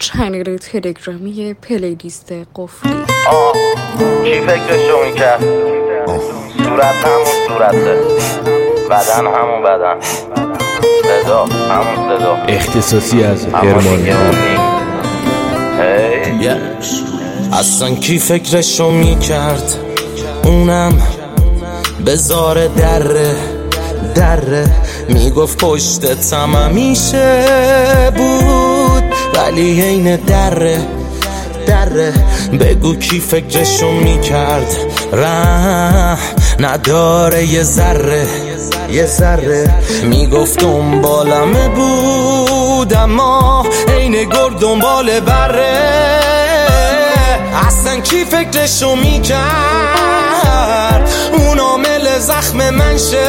چنل تلگرامی پلیلیست قفلی. کی فکرشو میکرد؟ صورت همون صورته، بدن همون بدن، صدا همون صدا، اختصاصی از هرمانی. اصلا کی فکرشو میکرد اونم بذاره دره میگفت پشتتم همیشه بود ولی عین دره بگو کی فکرشو میکرد ره نداره یه ذره میگفت دنبالمه بود اما عین گرگ دنبال بره. اصلا کی فکرشو میکرد اون عامل زخم من شه؟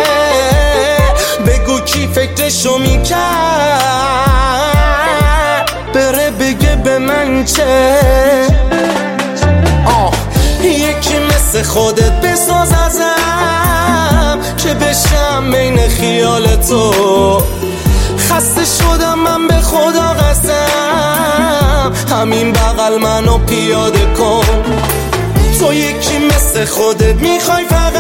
بگو کی فکرشو میکرد بره بگه به من چه؟ یکی مثل خودت بساز ازم که بشم بین خیال تو. خسته شدم من به خدا قسم همین بغل منو پیاده کن. تو یکی مثل خودت میخوای فقط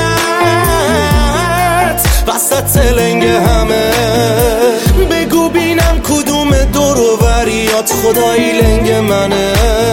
وسط لنگ همه. بگو بینم کدوم دور و بریات خدایی لنگ منه.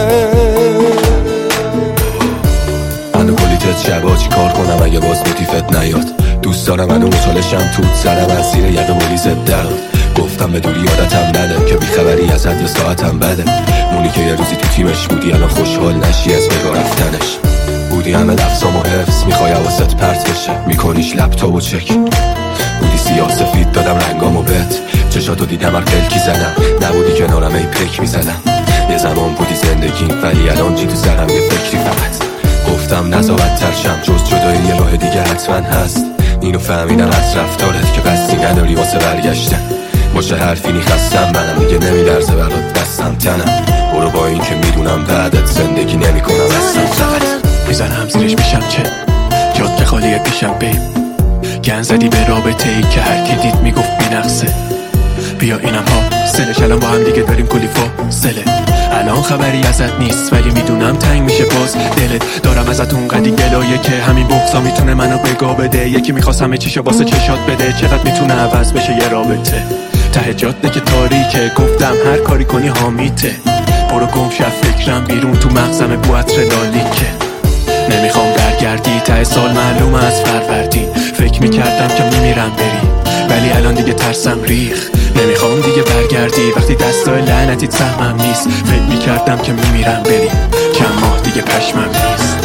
منو کلی تت شبا چی کار کنم اگه باز نتیفت نیاد. دوست دارم منو مطالشم توت سرم از زیر یقه مولیزت درد. گفتم به دوری یادتم نده که بیخبری ازت یه ساعتم بده. مونی که یه روزی تو تیمش بودی الان خوشحال نشی از بگاه رفتنش. بودی همه لفظام و حفظ میخوای حواست پرت بشه میکنیش لپتاپ و چک. بودی سیاه سفید دادم رنگامو بهت چشاتو دیدم هر پلکی زدم. نبودی کنارم ای پک میزدم. یه زمان بودی زندگی ولی الان چی تو سرم یه فکری فقط. گفتم نزاعت ترشم جز جدایی یه راه دیگه حتما هست. اینو فهمیدم از رفتارت که قصدی نداری واسه برگشتن. باشه حرفی خستم منم دیگه نمیلرزه برات دستم تنم. برو با این که میدونم بعدت زندگی نمیکنم اصلا فقط میزنم زیرش میشم چه جاد که خالیت میشم بیب. گن زدی به رابطه ای که هر کی دید میگفت بینقصه. بیا اینم ها سلش الان با هم دیگه داریم کلی فاصله. الان خبری ازت نیست ولی میدونم تنگ میشه باز دلت. دارم ازت اونقدی گلایه که همین بغضا میتونه منو بگا بده. یکی میخواست همه چیشو واسه چشات بده. چقدر میتونه عوض بشه یه رابطه. ته جاده که تاریکه گفتم هر کاری کنی حامیته. برو گم شو فکرم بیرون تو مغزم بو عطر لالیکه. نمیخوام برگردی ته سال معلوم از فروردین. فکر میکردم که میمیرم بری ولی الان دیگه ترسم ریخ. نمیخوام دیگه برگردی وقتی دستای لعنتیت سهمم نیست. فکر میکردم که میمیرم بری چند ماه دیگه پشمم نیست.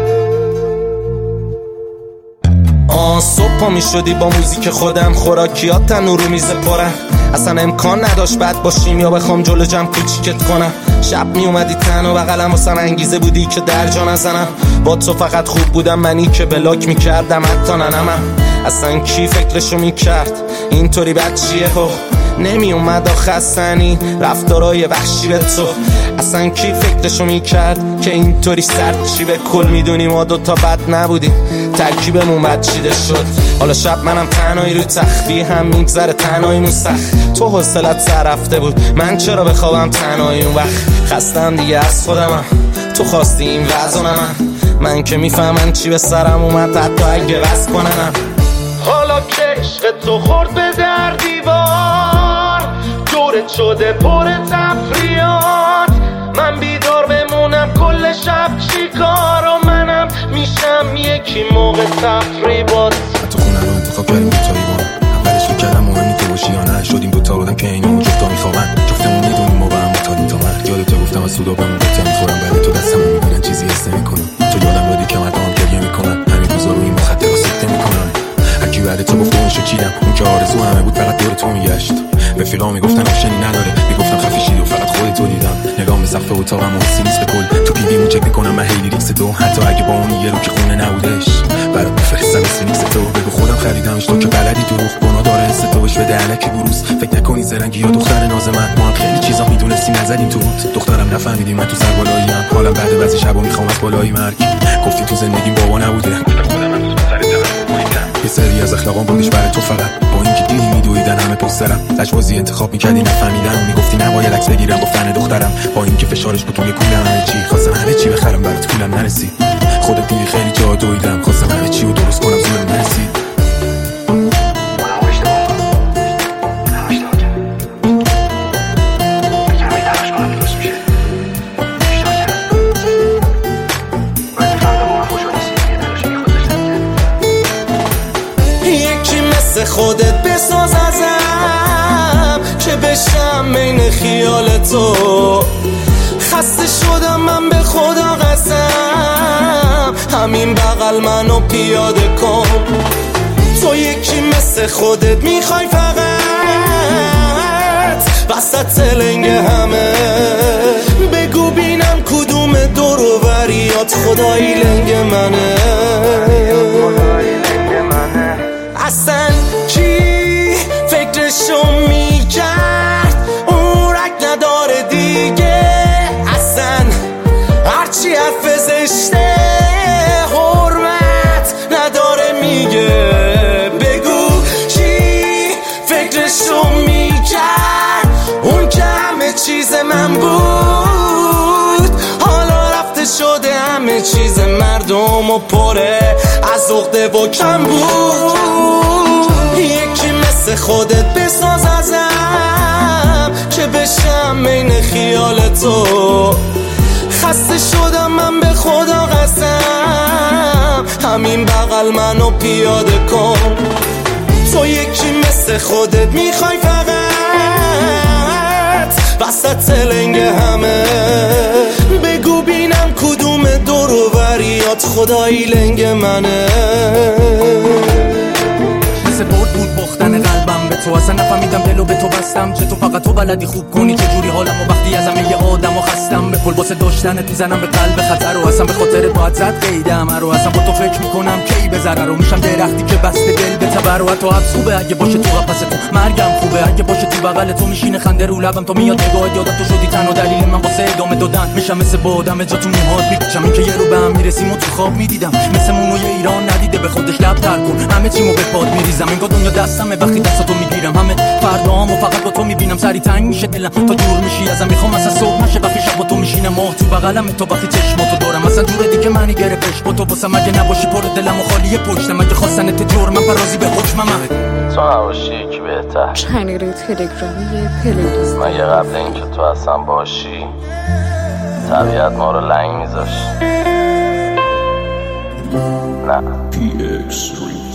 صبح پا میشدی با موزیک خودم خوراکیات تنور رو میز پرم. اصلا امکان نداشت بد باشیم یا بخوام جلو جمع کوچیکت کنم. شب میومدی تنها بغلم واسه انگیزه بودی که درجا نزنم. با تو فقط خوب بودم منی که بلاک میکردم حتی ننمم. اصلا کی فکرشو میکرد اینطوری بچیه ها نمیومد خستنی رفتارای وحشی به تو. اصلا کی فکرشو میکرد که اینطوری سرد چی به کل میدونی ما دوتا بد نبودیم ترکیبمون بد چیده شد. حالا شب منم تنهایی رو تخفی هم میگذره تنهاییمون سخت. تو حوصلت سر رفته بود من چرا بخوابم تنهایی اون وقت. خستم دیگه از خودمم تو خواستی این وزنم. من که میفهمم چی به سرم اومد حتی اگه بس کنم. حالا که عشق تو خورد به در دیوار دورت شده پر تفریات. من بیدار بمونم کل شب چیکار و منم میشم یکی موقع تفریبات. تو خونه رو انتخاب کردیم دوتایی با اولش فکر کردم مهمی که باشی یا نه. شدیم دوتا بودم که اینو جفتا میخوابن. جفتمون میدونیم ما با هم متادیم تا مرگ. یادتو گفتم از سودا بمون قطعه میخورم بعد تو دستمون میبینن چیزی حس نمیکنم. تو یادم دادی که مردم گریه میکنن همین روزا رو این مخدر رو سکته میکنن. هرکی بعد تو گفته اون شکیدم اون که آرزو همه بود فقط دور تو میگشت. رفیقا میگفتن آپشنی نداره میگفتم خفه شید و فقط خودتو دیدم. نگام به سقف اتاقم حسی نیست به کل. تو پیویمو چک میکنم من هیلی ریکس تو حتی اگه با اون یه رو که خونه نبودش. برات بفرستم اسم نیکس تو بگو خودم خریدمش تو که بلدی دروغ گناه داره حس تو بش بده الکی بروز. فکر نکنی زرنگی یا دختر ناز من ما هم خیلی چیزا میدونستی نزدیم تو روت. دخترم نفهمیدی من تو سر بالاییم حالم بعد بعضی شبا میخوام از بالای مرگ. گفتی تو زندگیم بابا نبوده خودم من تو سر یه سری از اخلاقام بودش برای تو فقط با اینکه دیدی دویدن همه پسترم لجبازی انتخاب میکردی نفهمیدم میگفتی نباید عکس بگیرم با فن دخترم با اینکه فشارش بود توی کولم همه چی خواستم همه چی بخرم برات پولم نرسید خودت دیدی خیلی جا دویدم خواستم همه چی رو درست کنم زورم نرسید خودت بساز ازم که بشم بین خیال تو خسته شدم من به خدا قسم همین بغل منو پیاده کن تو یکی مثل خودت میخوای فقط وسط لنگ همه بگو بینم کدوم دور و بریات خدایی لنگ منه اصلا کی فکرشو میکرد اون رک نداره دیگه اصلا هرچی حرف زشته حرمت نداره میگه بگو کی فکرشو میکرد اون که همه چیز من بود حالا رفته شده همه چیز مردم و پره از عقده و کم بود یکی مثل خودت بساز ازم که بشم بین خیال تو خسته شدم من به خدا قسم همین بغل منو پیاده کن تو یکی مثل خودت میخوای فقط وسط لنگ همه بگو بینم کدوم دور و بریات خدایی لنگ منه مثل برد بود باختن قلبم به تو اصلا نفهمیدم دلو به تو بستم چه تو فقط تو بلدی خوب کنی چه جوری حالم و وقتی از همه ی آدم و خستم به پل واسه داشتنت میزنم به قلب خطر و اصلا به خاطر باید زد قیدم رو اصلا با تو فکر میکنم کی به ضرر رو میشم درختی که بسته دل به تبر و تو حبس خوبه اگه باشه تو قفس تو مرگم خوبه اگه باشه تو بغل تو میشینه خنده رو لبم تو میاد نگاهت یادم تو شدی تنها دلیل من واسه ادامه دادن میشم مثل بادم جا تو موهات میپیچم این که یه رو به هم میرسیم و تو خواب میدیدم مثل مونوی ایران ندیده به خودش لب تر کن همه چیمو به پاد میریزم انگار دنیا دستمه وقتی دستاتو میگیرم همه فردامو فقط با تو میبینم سری تنگ میشه دلم تا دور میشی ازم میخوام اصلا صبح نشه وقتی شب با تو میشینم ماه تو بغلم تو وقتی چشماتو دارم اصلا جور دیگه معنی گرفتش با تو واسم اگه نباشی پر دلم و خالی پشتم اگه خواستنت جور من فرازی به حکمم تو نباشی یکی بهتر چنل تلگرامی پلیلیست مگه قبل اینکه تو اصلا باشی طبیعت ما رو لنگ میذاشت نه PX Street